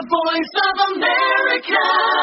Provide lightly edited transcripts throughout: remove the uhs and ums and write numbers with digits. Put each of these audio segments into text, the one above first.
voice of America.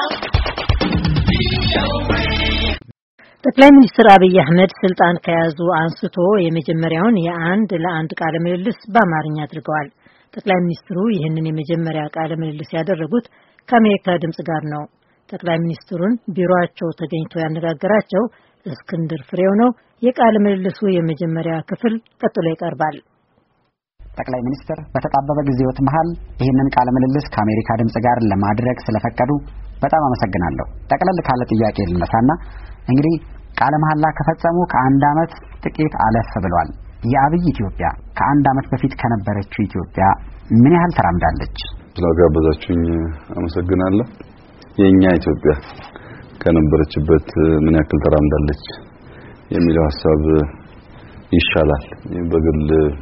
ጠቅላይ ሚኒስትር አብይ አህመድ ስልጣን ከያዙ አንስቶ የመጀመሪያውን የአንድ ለአንድ ቃለ ምልልስ በአማርኛ አድርገዋል። ጠቅላይ ሚኒስትሩ ይህንን የመጀመሪያ ቃለ ምልልስ ያደረጉት ከአሜሪካ ድምጽ ጋር ነው። ጠቅላይ ሚኒስትሩን ቢሮአቸው ተገኝቶ ያነጋገራቸው እስክንድር ፍሬው ነው። የቃለ ምልልሱ የመጀመሪያ ክፍል ቀጥሎ ይቀርባል። ጠቅላይ ሚኒስትር በተጣበበ ጊዜዎት መሃል ይህንን ቃለ ምልልስ ከአሜሪካ ድምጽ ጋር ለማድረግ ስለፈቀዱ በጣም አመሰግናለሁ። ጠቅለል ካለ ጥያቄ ልነሳና እንግዲህ ቃለ መሐላ ከፈጸሙ ከአንድ አመት ጥቂት አለፍ ብሏል። የአብይ ኢትዮጵያ ከአንድ አመት በፊት ከነበረችው ኢትዮጵያ ምን ያህል ተራምዳለች? ስለጋበዛችሁኝ አመሰግናለሁ። የኛ ኢትዮጵያ ከነበረችበት ምን ያክል ተራምዳለች የሚለው ሐሳብ ይሻላል። በግል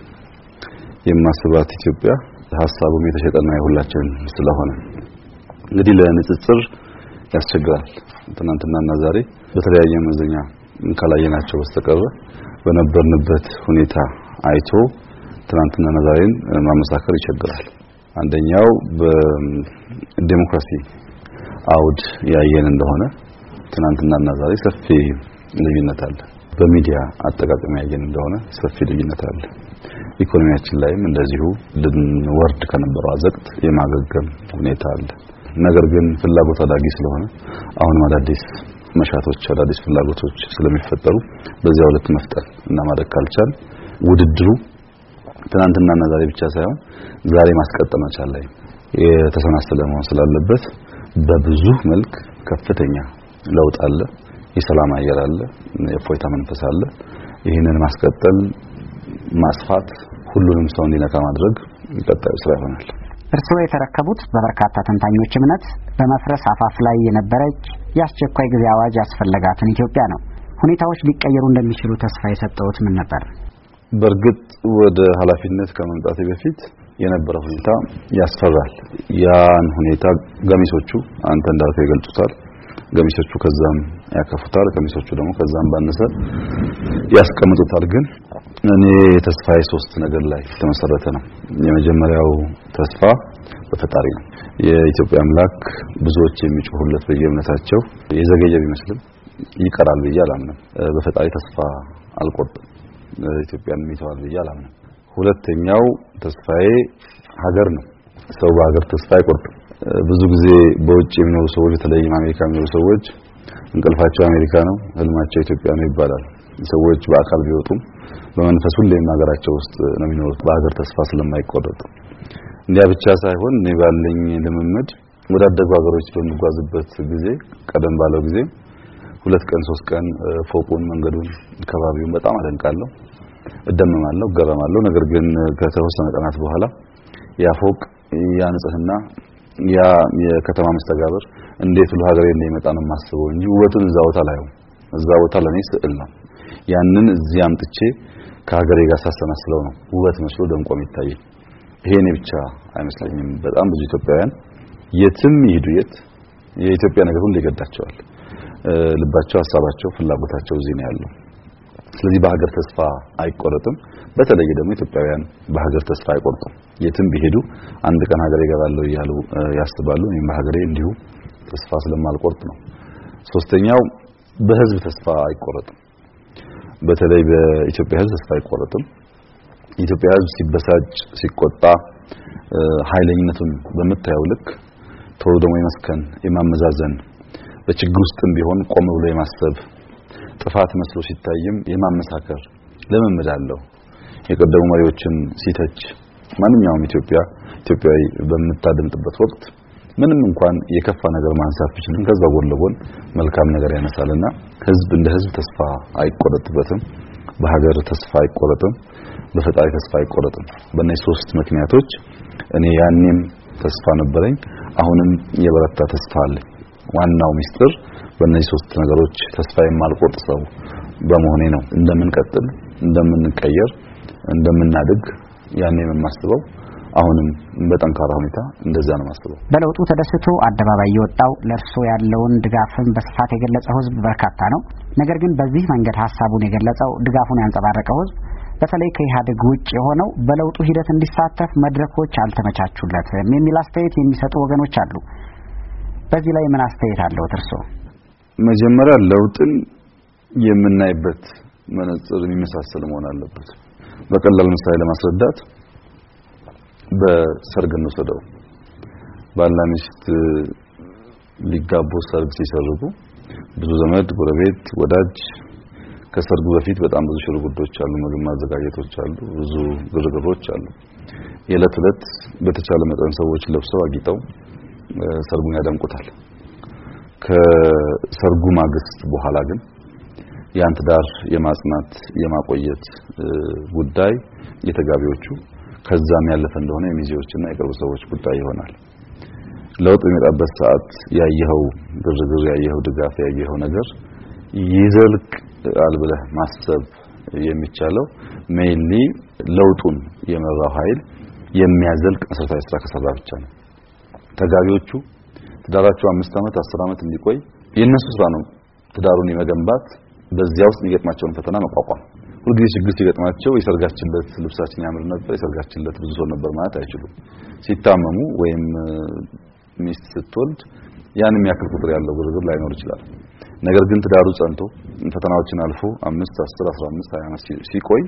የማስባት ኢትዮጵያ ሐሳቡም የተሸጠና የሁላችን ስለሆነ እንግዲህ ለንጽጽር ያስቸግራል። ትናንትናና ዛሬ በተለያየ መዘኛ ካላየናቸው በስተቀር በነበርንበት ሁኔታ አይቶ ትናንትናና ዛሬን ማመሳከር ይቸግራል። አንደኛው በዲሞክራሲ አውድ ያየን እንደሆነ ትናንትናና ዛሬ ሰፊ ልዩነት አለ። በሚዲያ አጠቃቀም ያየን እንደሆነ ሰፊ ልዩነት አለ። ኢኮኖሚያችን ላይም እንደዚሁ ልንወርድ ከነበረው አዘቅት የማገገም ሁኔታ አለ። ነገር ግን ፍላጎት አዳጊ ስለሆነ አሁንም አዳዲስ መሻቶች አዳዲስ ፍላጎቶች ስለሚፈጠሩ በዚያው ልክ መፍጠር እና ማደግ ካልቻል ውድድሩ ትናንትናና ዛሬ ብቻ ሳይሆን ዛሬ ማስቀጠል መቻል ላይ የተሰናሰለ መሆን ስላለበት በብዙ መልክ ከፍተኛ ለውጥ አለ። የሰላም አየር አለ፣ የፎይታ መንፈስ አለ። ይህንን ማስቀጠል ማስፋት ሁሉንም ሰው እንዲነካ ማድረግ ቀጣዩ ስራ ይሆናል። እርስዎ የተረከቡት በበርካታ ተንታኞች እምነት በመፍረስ አፋፍ ላይ የነበረች የአስቸኳይ ጊዜ አዋጅ ያስፈለጋትን ኢትዮጵያ ነው። ሁኔታዎች ሊቀየሩ እንደሚችሉ ተስፋ የሰጠውት ምን ነበር? በእርግጥ ወደ ኃላፊነት ከመምጣቴ በፊት የነበረው ሁኔታ ያስፈራል። ያን ሁኔታ ገሚሶቹ አንተ እንዳልከው ይገልጹታል፣ ገሚሶቹ ከዛም ያከፉታል፣ ገሚሶቹ ደግሞ ከዛም ባነሰ ያስቀምጡታል። ግን እኔ ተስፋዬ ሶስት ነገር ላይ ተመሰረተ ነው። የመጀመሪያው ተስፋ በፈጣሪ ነው። የኢትዮጵያ አምላክ ብዙዎች የሚጮሁለት በየእምነታቸው የዘገየ ቢመስልም ይቀራል ብዬ አላምንም። በፈጣሪ ተስፋ አልቆርጥም። ኢትዮጵያን የሚተዋል ብዬ አላምንም። ሁለተኛው ተስፋዬ ሀገር ነው። ሰው በሀገር ተስፋ አይቆርጥም። ብዙ ጊዜ በውጭ የሚኖሩ ሰዎች በተለይም አሜሪካ የሚኖሩ ሰዎች እንቅልፋቸው አሜሪካ ነው፣ ህልማቸው ኢትዮጵያ ነው ይባላል። ሰዎች በአካል ቢወጡም በመንፈስ ሁሌም ሀገራቸው ውስጥ ነው የሚኖሩት በሀገር ተስፋ ስለማይቆረጥ። እንዲያ ብቻ ሳይሆን እኔ ባለኝ ልምምድ ወዳደጉ ሀገሮች በሚጓዝበት ጊዜ ቀደም ባለው ጊዜ 2 ቀን 3 ቀን ፎቁን፣ መንገዱን፣ ከባቢውን በጣም አደንቃለሁ፣ እደመማለሁ፣ ገረማለሁ። ነገር ግን ከተወሰነ ቀናት በኋላ ያ ፎቅ ያ ንጽህና ያ የከተማ መስተጋብር እንዴት ሁሉ ሀገሬ እንደሚመጣ ነው የማስበው እንጂ ውበቱን እዛ ቦታ ላይ ነው። እዛ ቦታ ለኔ ስዕል ነው። ያንን እዚህ አምጥቼ ከሀገሬ ጋር ሳሰናስለው ነው ውበት መስሎ ደምቆ የሚታይ። ይሄ እኔ ብቻ አይመስለኝም። በጣም ብዙ ኢትዮጵያውያን የትም ይሄዱ የት የኢትዮጵያ ነገር ሁሉ ይገዳቸዋል። ልባቸው፣ ሀሳባቸው፣ ፍላጎታቸው እዚህ ነው ያለው። ስለዚህ በሀገር ተስፋ አይቆረጥም። በተለይ ደግሞ ኢትዮጵያውያን በሀገር ተስፋ አይቆርጡም። የትም ቢሄዱ አንድ ቀን ሀገሬ እገባለሁ እያሉ ያስባሉ። እኔም በሀገሬ እንዲሁ ተስፋ ስለማልቆርጥ ነው። ሶስተኛው በህዝብ ተስፋ አይቆረጥም። በተለይ በኢትዮጵያ ህዝብ ተስፋ አይቆረጥም። ኢትዮጵያ ህዝብ ሲበሳጭ፣ ሲቆጣ ኃይለኝነቱን በመታየው ልክ ቶሎ ደግሞ የመስከን የማመዛዘን በችግር ውስጥም ቢሆን ቆም ብሎ የማሰብ ጥፋት መስሎ ሲታይም የማመሳከር ልምምድ አለው። የቀደሙ መሪዎችን ሲተች ማንኛውም ኢትዮጵያዊ በምታደምጥበት ወቅት ምንም እንኳን የከፋ ነገር ማንሳት ቢችልም ከዛ ጎን ለጎን መልካም ነገር ያነሳልና ህዝብ እንደ ህዝብ ተስፋ አይቆረጥበትም። በሀገር ተስፋ አይቆረጥም። በፈጣሪ ተስፋ አይቆረጥም። በእነዚህ ሶስት ምክንያቶች እኔ ያኔም ተስፋ ነበረኝ፣ አሁንም የበረታ ተስፋ አለኝ። ዋናው ሚስጥር በእነዚህ ሶስት ነገሮች ተስፋ የማልቆርጥ ሰው በመሆኔ ነው። እንደምንቀጥል፣ እንደምንቀየር፣ እንደምናድግ ያኔም የማስበው አሁንም በጠንካራ ሁኔታ እንደዛ ነው ማስበው። በለውጡ ተደስቶ አደባባይ የወጣው ለርሶ ያለውን ድጋፍን በስፋት የገለጸው ህዝብ በርካታ ነው። ነገር ግን በዚህ መንገድ ሐሳቡን የገለጸው ድጋፉን ያንጸባረቀው ህዝብ በተለይ ከኢህአዴግ ውጭ የሆነው በለውጡ ሂደት እንዲሳተፍ መድረኮች አልተመቻቹለትም የሚል አስተያየት የሚሰጡ ወገኖች አሉ። በዚህ ላይ ምን አስተያየት አለው እርሶ? መጀመሪያ ለውጥን የምናይበት መነጽር የሚመሳሰል መሆን አለበት። በቀላል ምሳሌ ለማስረዳት በሰርግ እንወስደው። ባልና ሚስት ሊጋቡ ሰርግ ሲሰርጉ ብዙ ዘመድ፣ ጎረቤት፣ ወዳጅ ከሰርጉ በፊት በጣም ብዙ ሽርጉዶች አሉ፣ ምግብ ማዘጋጀቶች አሉ፣ ብዙ ግርግሮች አሉ። የዕለት ዕለት በተቻለ መጠን ሰዎች ለብሰው አጊጠው ሰርጉን ያደምቁታል። ከሰርጉ ማግስት በኋላ ግን ያን ትዳር የማጽናት የማቆየት ጉዳይ የተጋቢዎቹ ከዛም ያለፈ እንደሆነ የሚዜዎችና የቅርብ ሰዎች ጉዳይ ይሆናል። ለውጥ የሚመጣበት ሰዓት ያየኸው ግርግር፣ ያየኸው ድጋፍ፣ ያየኸው ነገር ይዘልቅ አልብለህ ማሰብ የሚቻለው ሜይንሊ ለውጡን የመራው ኃይል የሚያዘልቅ መሰረታዊ ስራ ከሰራ ብቻ ነው። ተጋቢዎቹ ትዳራቸው 5 ዓመት 10 ዓመት እንዲቆይ የነሱ ስራ ነው ትዳሩን የመገንባት በዚያ ውስጥ የሚገጥማቸውን ፈተና መቋቋም። ሁልጊዜ ችግር ሲገጥማቸው የሰርጋችንለት ልብሳችን ያምር ነበር፣ የሰርጋችንለት ብዙ ሰው ነበር ማለት አይችሉም። ሲታመሙ ወይም ሚስት ስትወልድ ያን የሚያክል ቁጥር ያለው ግርግር ላይኖር ይችላል። ነገር ግን ትዳሩ ጸንቶ ፈተናዎችን አልፎ 5 10 15 20 ዓመት ሲቆይ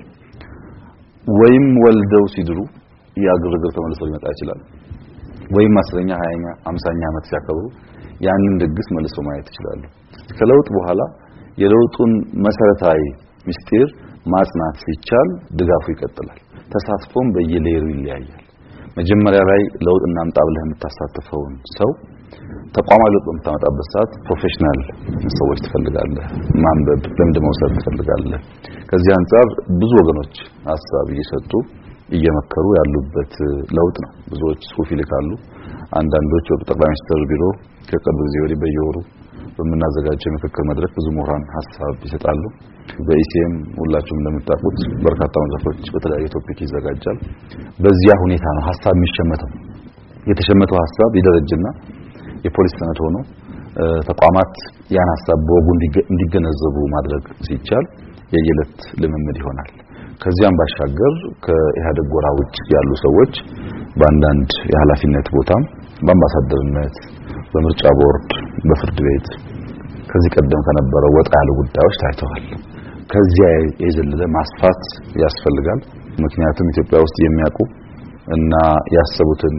ወይም ወልደው ሲድሩ ያ ግርግር ተመልሶ ሊመጣ ይችላል። ወይም 10ኛ 20ኛ 50ኛ ዓመት ሲያከብሩ ያንን ድግስ መልሶ ማየት ይችላሉ። ከለውጥ በኋላ የለውጡን መሰረታዊ ምስጢር ማጽናት ሲቻል ድጋፉ ይቀጥላል። ተሳትፎም በየሌሩ ይለያያል። መጀመሪያ ላይ ለውጥ እናምጣ ብለህ የምታሳትፈውን ሰው ተቋማዊ ለውጥ በምታመጣበት ሰዓት ፕሮፌሽናል ሰዎች ትፈልጋለህ፣ ማንበብ ልምድ መውሰድ ትፈልጋለህ። ከዚህ አንፃር ብዙ ወገኖች ሐሳብ እየሰጡ እየመከሩ ያሉበት ለውጥ ነው። ብዙዎች ጽሁፍ ይልካሉ። አንዳንዶች በጠቅላይ ሚኒስትር ቢሮ ከቅርብ ጊዜ ወዲህ በየወሩ በመናዘጋጀው የምክክር መድረክ ብዙ ምሁራን ሐሳብ ይሰጣሉ። በኢሲኤም ሁላችሁም እንደምታውቁት በርካታ መድረኮች በተለያየ ቶፒክ ይዘጋጃል። በዚያ ሁኔታ ነው ሐሳብ የሚሸመተው። የተሸመተው ሐሳብ ይደረጅና የፖሊስ ሰነድ ሆኖ ተቋማት ያን ሐሳብ በወጉ እንዲገነዘቡ ማድረግ ሲቻል የየለት ልምምድ ይሆናል። ከዚያም ባሻገር ከኢህአዴግ ጎራ ውጭ ያሉ ሰዎች በአንዳንድ የኃላፊነት ቦታም በአምባሳደርነት፣ በምርጫ ቦርድ፣ በፍርድ ቤት ከዚህ ቀደም ከነበረው ወጣ ያሉ ጉዳዮች ታይተዋል። ከዚያ የዘለለ ማስፋት ያስፈልጋል። ምክንያቱም ኢትዮጵያ ውስጥ የሚያውቁ እና ያሰቡትን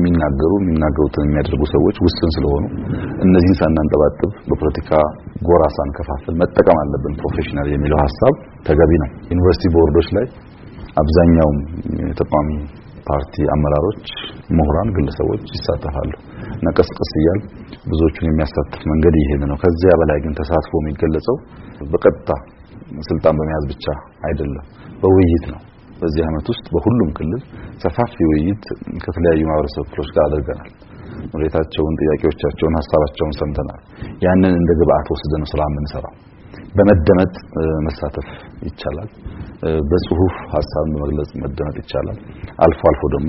የሚናገሩትን የሚያደርጉ ሰዎች ውስን ስለሆኑ እነዚህን ሳናንጠባጥብ በፖለቲካ ጎራ ሳንከፋፍል መጠቀም አለብን። ፕሮፌሽናል የሚለው ሐሳብ ተገቢ ነው። ዩኒቨርሲቲ ቦርዶች ላይ አብዛኛው የተቋሚ ፓርቲ አመራሮች፣ ምሁራን፣ ግለሰቦች ይሳተፋሉ እና ቀስቀስ እያል ብዙዎቹን የሚያሳትፍ መንገድ ይሄን ነው። ከዚያ በላይ ግን ተሳትፎ የሚገለጸው በቀጥታ ስልጣን በመያዝ ብቻ አይደለም፣ በውይይት ነው። በዚህ ዓመት ውስጥ በሁሉም ክልል ሰፋፊ ውይይት ከተለያዩ ማህበረሰብ ክፍሎች ጋር አድርገናል። ምሬታቸውን፣ ጥያቄዎቻቸውን፣ ሐሳባቸውን ሰምተናል። ያንን እንደ ግብአት ወስደን ስራ የምንሰራው በመደመጥ መሳተፍ ይቻላል። በጽሁፍ ሐሳብን በመግለጽ መደመጥ ይቻላል። አልፎ አልፎ ደግሞ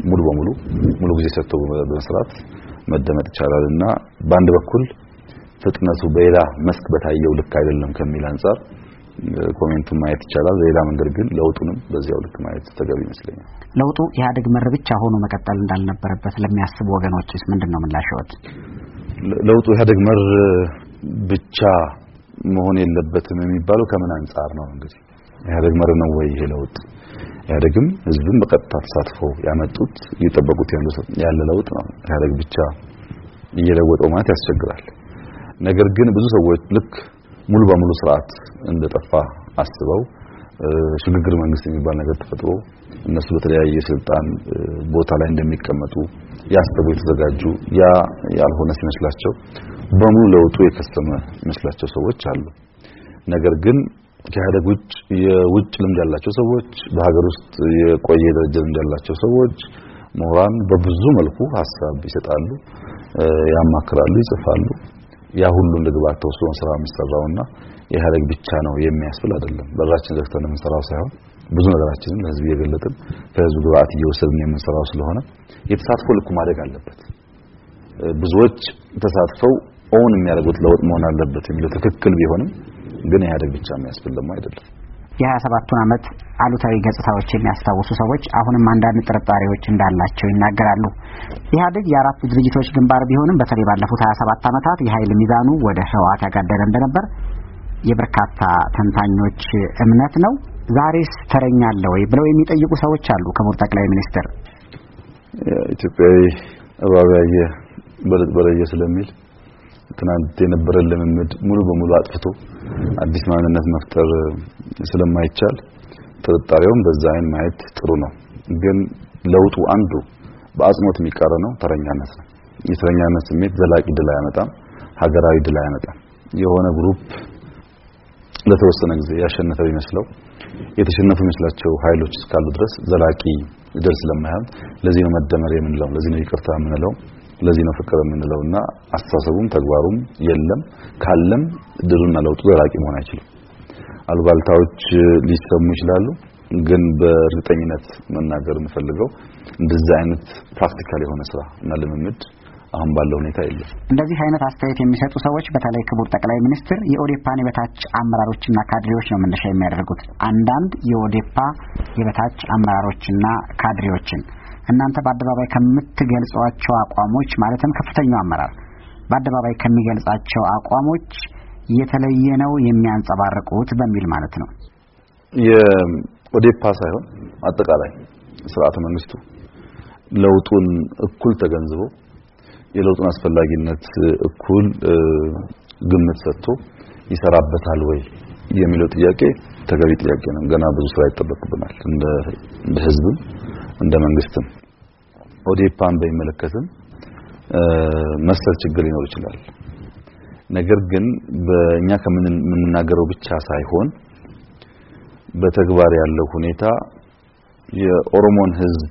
ሙሉ ጊዜ ሰጥቶ በመስራት መደመጥ ይቻላልና በአንድ በኩል ፍጥነቱ በሌላ መስክ በታየው ልክ አይደለም ከሚል አንፃር ኮሜንቱን ማየት ይቻላል። ሌላ መንገድ ግን ለውጡንም በዚያው ልክ ማየት ተገቢ ይመስለኛል። ለውጡ ኢህአዴግ መር ብቻ ሆኖ መቀጠል እንዳልነበረበት ለሚያስቡ ወገኖችስ ምንድነው ምላሽዎት? ለውጡ ኢህአዴግ መር ብቻ መሆን የለበትም የሚባለው ከምን አንፃር ነው? እንግዲህ ኢህአዴግ መር ነው ወይ ይሄ ለውጥ? ኢህአዴግም ህዝብን በቀጥታ ተሳትፎ ያመጡት እየጠበቁት ያለ ለውጥ ነው። ኢህአዴግ ብቻ እየለወጠው ማለት ያስቸግራል። ነገር ግን ብዙ ሰዎች ልክ ሙሉ በሙሉ ስርዓት እንደጠፋ አስበው ሽግግር መንግስት የሚባል ነገር ተፈጥሮ እነሱ በተለያየ ስልጣን ቦታ ላይ እንደሚቀመጡ ያስቡ የተዘጋጁ ያ ያልሆነ ሲመስላቸው በሙሉ ለውጡ የከሰመ መስላቸው ሰዎች አሉ። ነገር ግን ከኢህአዴግ ውጭ የውጭ ልምድ ያላቸው ሰዎች፣ በሀገር ውስጥ የቆየ ደረጃ ልምድ ያላቸው ሰዎች፣ ምሁራን በብዙ መልኩ ሐሳብ ይሰጣሉ፣ ያማክራሉ፣ ይጽፋሉ። ያ ሁሉ እንደ ግብአት ተወስዶ ስራ የሚሰራውና ኢህአዴግ ብቻ ነው የሚያስብል አይደለም። በራችን ዘግተን የምንሰራው ሳይሆን ብዙ ነገራችንን ለህዝብ እየገለጥን ከህዝብ ግብአት እየወሰድን የምንሰራው ስለሆነ የተሳትፎ ልኩ ማደግ አለበት። ብዙዎች ተሳትፈው ኦን የሚያደርጉት ለውጥ መሆን አለበት የሚለው ትክክል ቢሆንም ግን ኢህአዴግ ብቻ የሚያስብል ደግሞ አይደለም። የ27ቱን ዓመት አሉታዊ ገጽታዎች የሚያስታውሱ ሰዎች አሁንም አንዳንድ ጥርጣሬዎች እንዳላቸው ይናገራሉ። ኢህአዴግ የአራት ድርጅቶች ግንባር ቢሆንም በተለይ ባለፉት 27 ዓመታት የኃይል ሚዛኑ ወደ ህወሓት ያጋደለ እንደነበር የበርካታ ተንታኞች እምነት ነው። ዛሬስ ተረኛ አለ ወይ ብለው የሚጠይቁ ሰዎች አሉ። ክቡር ጠቅላይ ሚኒስትር ኢትዮጵያዊ አባባዬ በለየ ስለሚል ትናንት የነበረን ልምምድ ሙሉ በሙሉ አጥፍቶ አዲስ ማንነት መፍጠር ስለማይቻል ጥርጣሬውን በዛ አይን ማየት ጥሩ ነው። ግን ለውጡ አንዱ በአጽንኦት የሚቃረነው ተረኛነት ነው። የተረኛነት ስሜት ዘላቂ ድል አያመጣም፣ ሀገራዊ ድል አያመጣም። የሆነ ግሩፕ ለተወሰነ ጊዜ ያሸነፈው ይመስለው የተሸነፉ ይመስላቸው ኃይሎች እስካሉ ድረስ ዘላቂ ድል ስለማይሆን ለዚህ ነው መደመር የምንለው፣ ለዚህ ነው ይቅርታ የምንለው፣ ለዚህ ነው ፍቅር የምንለውና አስተሳሰቡም ተግባሩም የለም። ካለም ድሉና ለውጡ ዘላቂ መሆን አይችልም። አሉባልታዎች ሊሰሙ ይችላሉ፣ ግን በእርግጠኝነት መናገር የምፈልገው እንደዚህ አይነት ፕራክቲካል የሆነ ስራ እና ልምምድ አሁን ባለው ሁኔታ የለም። እንደዚህ አይነት አስተያየት የሚሰጡ ሰዎች በተለይ ክቡር ጠቅላይ ሚኒስትር የኦዴፓን የበታች አመራሮችና ካድሬዎች ነው መነሻ የሚያደርጉት። አንዳንድ የኦዴፓ የበታች አመራሮችና ካድሬዎችን እናንተ በአደባባይ ከምትገልጿቸው አቋሞች ማለትም ከፍተኛው አመራር በአደባባይ ከሚገልጻቸው አቋሞች የተለየ ነው የሚያንጸባርቁት በሚል ማለት ነው። የኦዴፓ ሳይሆን አጠቃላይ ስርዓተ መንግስቱ ለውጡን እኩል ተገንዝቦ የለውጡን አስፈላጊነት እኩል ግምት ሰጥቶ ይሰራበታል ወይ የሚለው ጥያቄ ተገቢ ጥያቄ ነው። ገና ብዙ ስራ ይጠበቅብናል እንደ ህዝብም እንደ መንግስትም። ኦዴፓን በሚመለከትም መሰል ችግር ሊኖር ይችላል። ነገር ግን በእኛ ከምንናገረው ብቻ ሳይሆን በተግባር ያለው ሁኔታ የኦሮሞን ህዝብ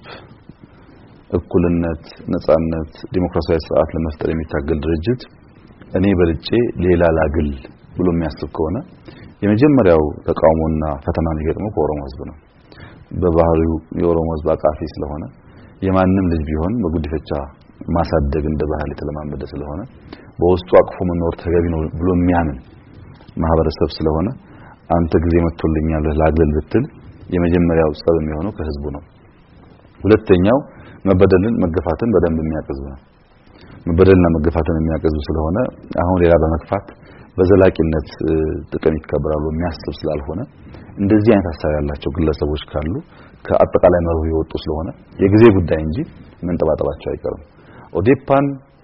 እኩልነት፣ ነጻነት፣ ዲሞክራሲያዊ ስርዓት ለመፍጠር የሚታገል ድርጅት እኔ በልጬ ሌላ ላግል ብሎ የሚያስብ ከሆነ የመጀመሪያው ተቃውሞና ፈተና የሚገጥመው ከኦሮሞ ህዝብ ነው። በባህሪው የኦሮሞ ህዝብ አቃፊ ስለሆነ የማንም ልጅ ቢሆን በጉዲፈቻ ማሳደግ እንደ ባህል የተለማመደ ስለሆነ በውስጡ አቅፎ መኖር ተገቢ ነው ብሎ የሚያምን ማህበረሰብ ስለሆነ አንተ ጊዜ መጥቶልኛል ላግል ብትል የመጀመሪያው ጸብ የሚሆነው ከህዝቡ ነው። ሁለተኛው መበደልን መገፋትን በደንብ የሚያቀዝብ ነው። መበደልና መገፋትን የሚያቀዝብ ስለሆነ አሁን ሌላ በመግፋት በዘላቂነት ጥቅም ይከበራሉ የሚያስብ ስላልሆነ እንደዚህ አይነት ሐሳብ ያላቸው ግለሰቦች ካሉ ከአጠቃላይ መርሁ የወጡ ስለሆነ የጊዜ ጉዳይ እንጂ መንጠባጠባቸው አይቀርም። ኦዴፓን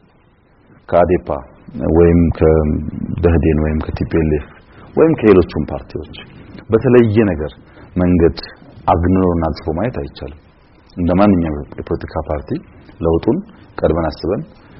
ከአዴፓ ወይም ከደህዴን ወይም ከቲፒኤልኤፍ ወይም ከሌሎችም ፓርቲዎች በተለየ ነገር መንገድ አግንኖና አጽፎ ማየት አይቻልም። እንደማንኛውም የፖለቲካ ፓርቲ ለውጡን ቀድመን አስበን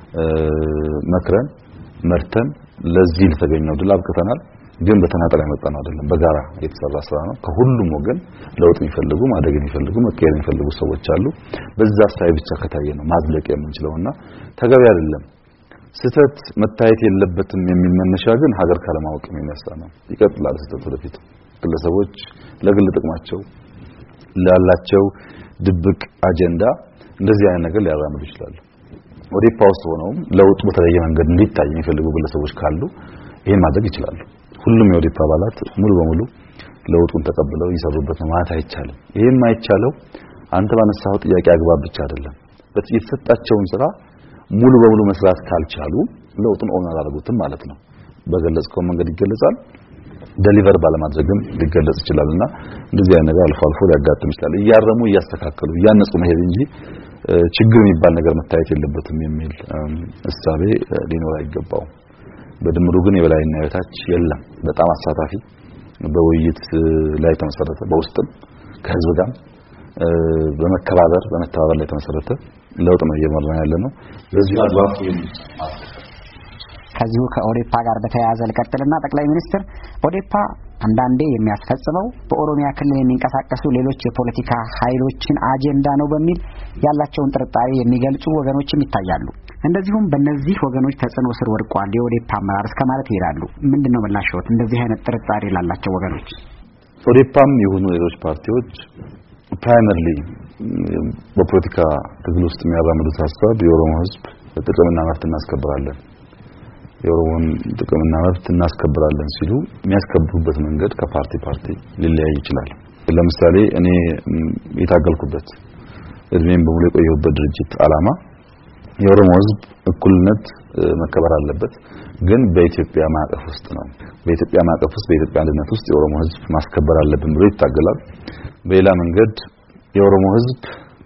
መክረን መርተን ለዚህ ለተገኘው ድል አብቅተናል። ግን በተናጠል ያመጣነው አይደለም፣ በጋራ የተሰራ ስራ ነው። ከሁሉም ወገን ለውጥ የሚፈልጉ ማደግ የሚፈልጉ መቀየር የሚፈልጉ ሰዎች አሉ። በዛ ሳይ ብቻ ከታየ ነው ማዝለቅ የምንችለውና ተገቢ አይደለም። ስህተት መታየት የለበትም የሚል መነሻ ግን ሀገር ካለማወቅ የሚነሳ ነው። ይቀጥላል ስህተት ወደፊት። ግለሰቦች ለግል ጥቅማቸው ላላቸው ድብቅ አጀንዳ እንደዚህ አይነት ነገር ሊያራምዱ ይችላሉ። ኦዴፓ ውስጥ ሆነውም ለውጥ በተለየ መንገድ እንዲታይ የሚፈልጉ ግለሰቦች ካሉ ይሄን ማድረግ ይችላሉ። ሁሉም የኦዴፓ አባላት ሙሉ በሙሉ ለውጡን ተቀብለው ይሰሩበት ነው ማለት አይቻልም። ይሄን ማይቻለው አንተ ባነሳው ጥያቄ አግባብ ብቻ አይደለም። የተሰጣቸውን ስራ ሙሉ በሙሉ መስራት ካልቻሉ ለውጡን ኦን አላደረጉትም ማለት ነው። በገለጽከው መንገድ ይገለጻል፣ ዴሊቨር ባለማድረግም ሊገለጽ ይችላልና እንደዚህ አይነት ነገር አልፎ አልፎ ሊያጋጥም ይችላል። እያረሙ እያስተካከሉ እያነጹ መሄድ እንጂ ችግር የሚባል ነገር መታየት የለበትም የሚል እሳቤ ሊኖር አይገባውም። በድምሩ ግን የበላይና የበታች የለም። በጣም አሳታፊ በውይይት ላይ ተመሰረተ በውስጥም ከህዝብ ጋር በመከባበር በመተባበር ላይ ተመሰረተ ለውጥ ነው እየመራን ያለነው። በዚህ አግባብ ከዚሁ ከኦዴፓ ጋር በተያያዘ ልቀጥልና ጠቅላይ ሚኒስትር ኦዴፓ አንዳንዴ የሚያስፈጽመው በኦሮሚያ ክልል የሚንቀሳቀሱ ሌሎች የፖለቲካ ኃይሎችን አጀንዳ ነው በሚል ያላቸውን ጥርጣሬ የሚገልጹ ወገኖችም ይታያሉ። እንደዚሁም በእነዚህ ወገኖች ተጽዕኖ ስር ወድቋል የኦዴፓ አመራር እስከ ማለት ይሄዳሉ። ምንድነው ምላሽዎት እንደዚህ አይነት ጥርጣሬ ላላቸው ወገኖች? ኦዴፓም የሆኑ ሌሎች ፓርቲዎች ፕራይመሪሊ በፖለቲካ ትግል ውስጥ የሚያራምዱት ሐሳብ የኦሮሞ ህዝብ ጥቅምና መብት እናስከብራለን፣ የኦሮሞን ጥቅምና መብት እናስከብራለን ሲሉ የሚያስከብሩበት መንገድ ከፓርቲ ሊለያይ ይችላል። ለምሳሌ እኔ የታገልኩበት እድሜን በሙሉ የቆየሁበት ድርጅት ዓላማ የኦሮሞ ሕዝብ እኩልነት መከበር አለበት፣ ግን በኢትዮጵያ ማዕቀፍ ውስጥ ነው። በኢትዮጵያ ማዕቀፍ ውስጥ በኢትዮጵያ አንድነት ውስጥ የኦሮሞ ሕዝብ ማስከበር አለብን ብሎ ይታገላል። በሌላ መንገድ የኦሮሞ ሕዝብ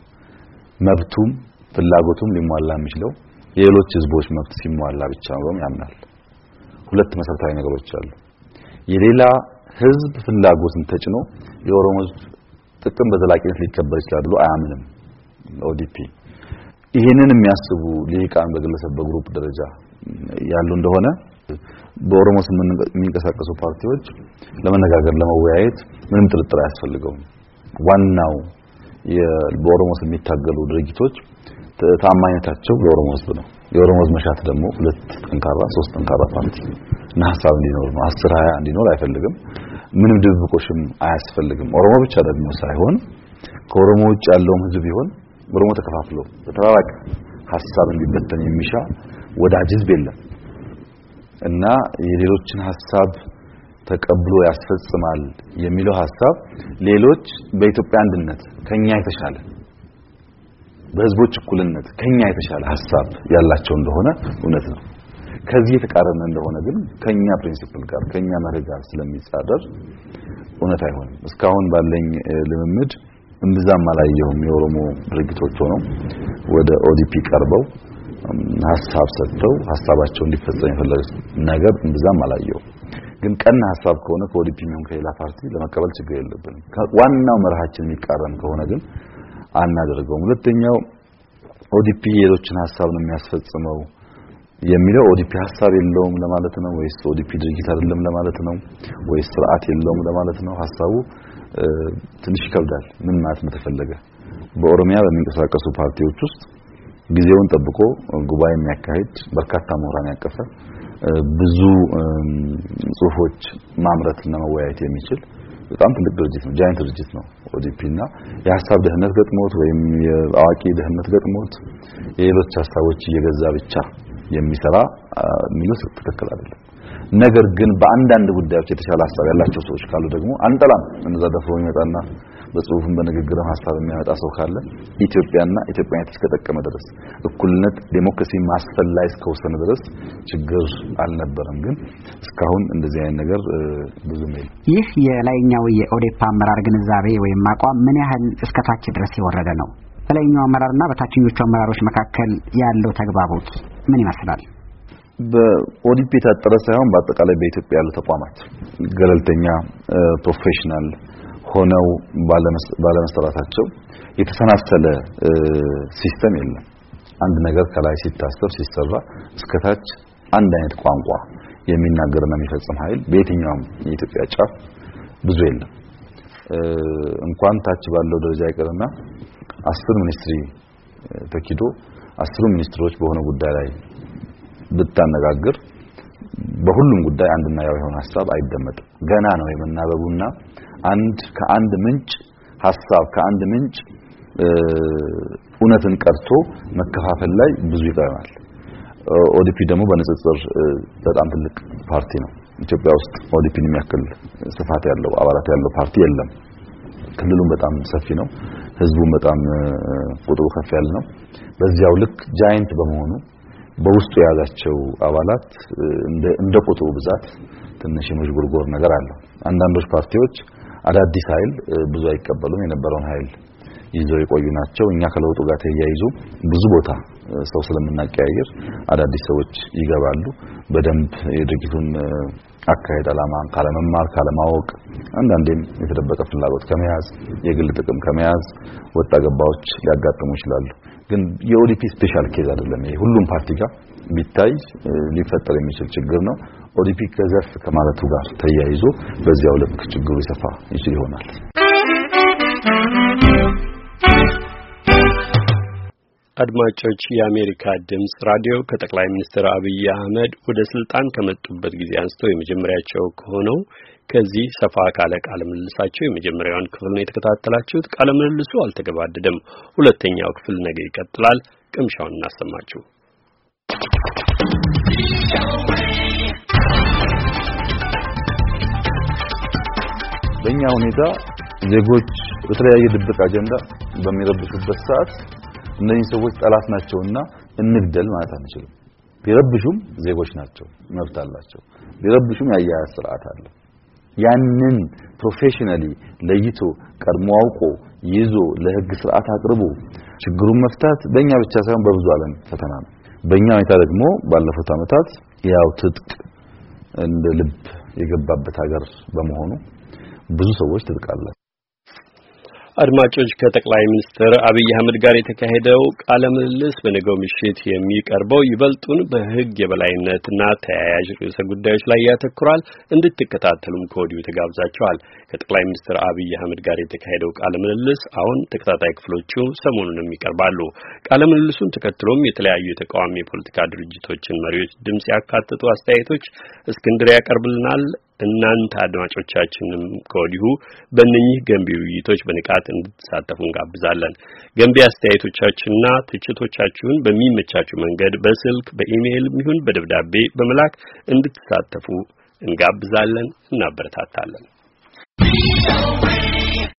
መብቱም ፍላጎቱም ሊሟላ የሚችለው የሌሎች ሕዝቦች መብት ሲሟላ ብቻ ነው ያምናል። ሁለት መሰረታዊ ነገሮች አሉ። የሌላ ሕዝብ ፍላጎትን ተጭኖ የኦሮሞ ሕዝብ ጥቅም በዘላቂነት ሊከበር ይችላል ብሎ አያምንም ኦዲፒ። ይሄንን የሚያስቡ ሊቃን በግለሰብ በግሩፕ ደረጃ ያሉ እንደሆነ በኦሮሞ ስም የሚንቀሳቀሱ ፓርቲዎች ለመነጋገር ለመወያየት ምንም ጥርጥር አያስፈልገውም። ዋናው በኦሮሞ ስም የሚታገሉ ድርጅቶች ታማኝነታቸው ለኦሮሞ ሕዝብ ነው። የኦሮሞ ሕዝብ መሻት ደግሞ ሁለት ጠንካራ ሶስት ጠንካራ ፓርቲ እና ሐሳብ እንዲኖር ነው። 10 20 እንዲኖር አይፈልግም። ምንም ድብቆሽም አያስፈልግም። ኦሮሞ ብቻ ደግሞ ሳይሆን ከኦሮሞ ውጭ ያለውም ሕዝብ ቢሆን ኦሮሞ ተከፋፍሎ በተራራቀ ሐሳብ እንዲበተን የሚሻ ወዳጅ ሕዝብ የለም እና የሌሎችን ሐሳብ ተቀብሎ ያስፈጽማል የሚለው ሐሳብ ሌሎች በኢትዮጵያ አንድነት ከኛ የተሻለ በህዝቦች እኩልነት ከኛ የተሻለ ሐሳብ ያላቸው እንደሆነ እውነት ነው። ከዚህ የተቃረነ እንደሆነ ግን ከኛ ፕሪንሲፕል ጋር ከኛ መርህ ጋር ስለሚጻረር እውነት አይሆንም። እስካሁን ባለኝ ልምምድ እንብዛም አላየሁም። የኦሮሞ ድርጅቶች ሆነው ወደ ኦዲፒ ቀርበው ሐሳብ ሰጥተው ሐሳባቸው እንዲፈጸም የፈለጉት ነገር እንብዛም አላየሁም። ግን ቀና ሐሳብ ከሆነ ከኦዲፒ ምን ከሌላ ፓርቲ ለመቀበል ችግር የለብንም። ዋናው መርሃችን የሚቃረን ከሆነ ግን አናደርገውም። ሁለተኛው ኦዲፒ የሌሎችን ሐሳብ ነው የሚያስፈጽመው የሚለው ኦዲፒ ሐሳብ የለውም ለማለት ነው ወይስ ኦዲፒ ድርጅት አይደለም ለማለት ነው ወይስ ስርዓት የለውም ለማለት ነው? ሐሳቡ ትንሽ ይከብዳል። ምን ማለት ተፈለገ? በኦሮሚያ በሚንቀሳቀሱ ፓርቲዎች ውስጥ ጊዜውን ጠብቆ ጉባኤ የሚያካሂድ በርካታ ምሁራን ያቀፈ ብዙ ጽሁፎች ማምረትና መወያየት የሚችል በጣም ትልቅ ድርጅት ነው። ጃይንት ድርጅት ነው ኦዲፒና የሐሳብ ደህንነት ገጥሞት ወይም የአዋቂ ደህንነት ገጥሞት የሌሎች ሐሳቦች እየገዛ ብቻ የሚሰራ ሚሉስ ትክክል አይደለም። ነገር ግን በአንዳንድ ጉዳዮች የተሻለ ሐሳብ ያላቸው ሰዎች ካሉ ደግሞ አንጠላም። እነዛ ደፍሮ ይመጣና በጽሁፍም በንግግርም ሐሳብ የሚያመጣ ሰው ካለ ኢትዮጵያና ኢትዮጵያዊነት እስከተጠቀመ ድረስ እኩልነት ዴሞክራሲ ማስፈላይ እስከወሰነ ድረስ ችግር አልነበረም። ግን እስካሁን እንደዚህ አይነት ነገር ብዙ ነው። ይህ የላይኛው የኦዴፓ አመራር ግንዛቤ ወይም አቋም ምን ያህል እስከታች ድረስ የወረደ ነው? በላይኛው አመራርና በታችኞቹ አመራሮች መካከል ያለው ተግባቦት ምን ይመስላል? በኦዲፒ የታጠረ ሳይሆን በአጠቃላይ በኢትዮጵያ ያሉ ተቋማት ገለልተኛ ፕሮፌሽናል ሆነው ባለመሰራታቸው የተሰናሰለ ሲስተም የለም። አንድ ነገር ከላይ ሲታሰብ ሲሰራ እስከታች አንድ አይነት ቋንቋ የሚናገርና የሚፈጽም ኃይል በየትኛውም የኢትዮጵያ ጫፍ ብዙ የለም። እንኳን ታች ባለው ደረጃ ይቀርና 10 ሚኒስትሪ ተኪዶ 10 ሚኒስትሮች በሆነ ጉዳይ ላይ ብታነጋግር በሁሉም ጉዳይ አንድና ያው የሆነ ሐሳብ አይደመጥም። ገና ነው የመናበቡና ከአንድ ምንጭ ሐሳብ ከአንድ ምንጭ እውነትን ቀርቶ መከፋፈል ላይ ብዙ ይቀራል። ኦዲፒ ደግሞ በንጽጽር በጣም ትልቅ ፓርቲ ነው። ኢትዮጵያ ውስጥ ኦዲፒን የሚያክል ስፋት ያለው አባላት ያለው ፓርቲ የለም። ክልሉም በጣም ሰፊ ነው። ህዝቡም በጣም ቁጥሩ ከፍ ያለ ነው። በዚያው ልክ ጃይንት በመሆኑ በውስጡ የያዛቸው አባላት እንደ ቁጥሩ ብዛት ትንሽ የመዥጎርጎር ነገር አለው። አንዳንዶች ፓርቲዎች አዳዲስ ኃይል ብዙ አይቀበሉም። የነበረውን ኃይል ይዘው የቆዩ ናቸው። እኛ ከለውጡ ጋር ተያይዞ ብዙ ቦታ ሰው ስለምናቀያየር አዳዲስ ሰዎች ይገባሉ። በደንብ የድርጅቱን አካሄድ ዓላማ ካለመማር ካለማወቅ አንዳንዴም የተደበቀ ፍላጎት ከመያዝ የግል ጥቅም ከመያዝ ወጣ ገባዎች ሊያጋጥሙ ይችላሉ። ግን የኦዲፒ ስፔሻል ኬዝ አይደለም። ይሄ ሁሉም ፓርቲ ጋር ቢታይ ሊፈጠር የሚችል ችግር ነው። ኦዲፒ ከዘርፍ ከማለቱ ጋር ተያይዞ በዚያው ልክ ችግሩ ይሰፋ ይችል ይሆናል። አድማጮች፣ የአሜሪካ ድምጽ ራዲዮ ከጠቅላይ ሚኒስትር አብይ አህመድ ወደ ስልጣን ከመጡበት ጊዜ አንስቶ የመጀመሪያቸው ከሆነው ከዚህ ሰፋ ካለ ቃለ ምልልሳቸው የመጀመሪያውን ክፍል ነው የተከታተላችሁት። ቃለ ምልልሱ አልተገባደደም። ሁለተኛው ክፍል ነገ ይቀጥላል። ቅምሻውን እናሰማችሁ። በእኛ ሁኔታ ዜጎች በተለያየ ድብቅ አጀንዳ በሚረብሹበት ሰዓት እነዚህ ሰዎች ጠላት ናቸውና እንግደል ማለት አንችልም። ቢረብሹም ዜጎች ናቸው፣ መብት አላቸው። ቢረብሹም ያያያዝ ስርዓት አለ። ያንን ፕሮፌሽናሊ ለይቶ ቀድሞ አውቆ ይዞ ለህግ ስርዓት አቅርቦ ችግሩን መፍታት በእኛ ብቻ ሳይሆን በብዙ ዓለም ፈተና ነው። በእኛ ሁኔታ ደግሞ ባለፉት ዓመታት ያው ትጥቅ እንደ ልብ የገባበት ሀገር በመሆኑ ብዙ ሰዎች ትጥቅ አላቸው። አድማጮች ከጠቅላይ ሚኒስትር አብይ አህመድ ጋር የተካሄደው ቃለ ምልልስ በነገው ምሽት የሚቀርበው ይበልጡን በህግ የበላይነትና ተያያዥ ርዕሰ ጉዳዮች ላይ ያተኩራል። እንድትከታተሉም ከወዲሁ ተጋብዛችኋል። ከጠቅላይ ሚኒስትር አብይ አህመድ ጋር የተካሄደው ቃለ ምልልስ አሁን ተከታታይ ክፍሎቹ ሰሞኑንም ይቀርባሉ። ቃለ ምልልሱን ተከትሎም የተለያዩ የተቃዋሚ የፖለቲካ ድርጅቶችን መሪዎች ድምጽ ያካተቱ አስተያየቶች እስክንድር ያቀርብልናል። እናንተ አድማጮቻችንም ከወዲሁ በእነኚህ ገንቢ ውይይቶች በንቃት እንድትሳተፉ እንጋብዛለን። ገንቢ አስተያየቶቻችሁና ትችቶቻችሁን በሚመቻችሁ መንገድ በስልክ በኢሜይል ይሁን በደብዳቤ በመላክ እንድትሳተፉ እንጋብዛለን፣ እናበረታታለን።